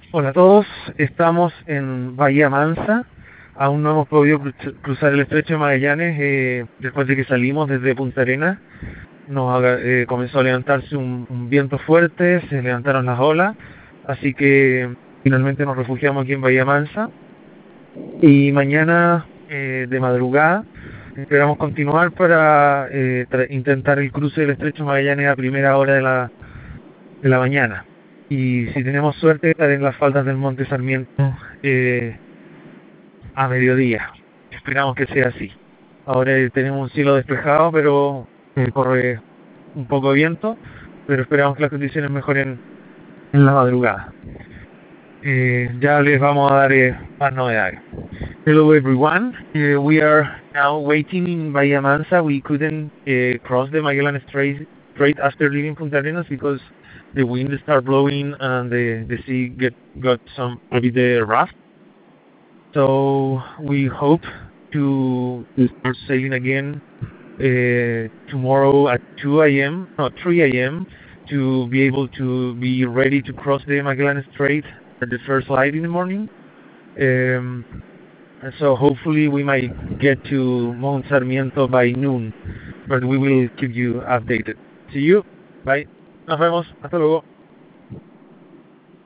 Hola a todos, estamos en Bahía Mansa. Aún no hemos podido cruzar el estrecho de Magallanes después de que salimos desde Punta Arenas. Comenzó a levantarse un viento fuerte, se levantaron las olas, así que finalmente nos refugiamos aquí en Bahía Mansa. Y mañana de madrugada esperamos continuar para intentar el cruce del estrecho de Magallanes a primera hora de la mañana. Y si tenemos suerte, estar en las faldas del Monte Sarmiento a mediodía. Esperamos que sea así. Ahora tenemos un cielo despejado, pero corre un poco de viento, pero esperamos que las condiciones mejoren en la madrugada. Ya les vamos a dar más novedades. Hello everyone, we are now waiting in Bahía Mansa. We couldn't cross the Magellan Strait after leaving Punta Arenas because the wind started blowing and the sea got a bit rough. So we hope to start sailing again tomorrow at 3 a.m. to be able to be ready to cross the Magellan Strait at the first light in the morning. And so hopefully we might get to Mount Sarmiento by noon, but we will keep you updated. See you. Bye. Nos vemos. Hasta luego.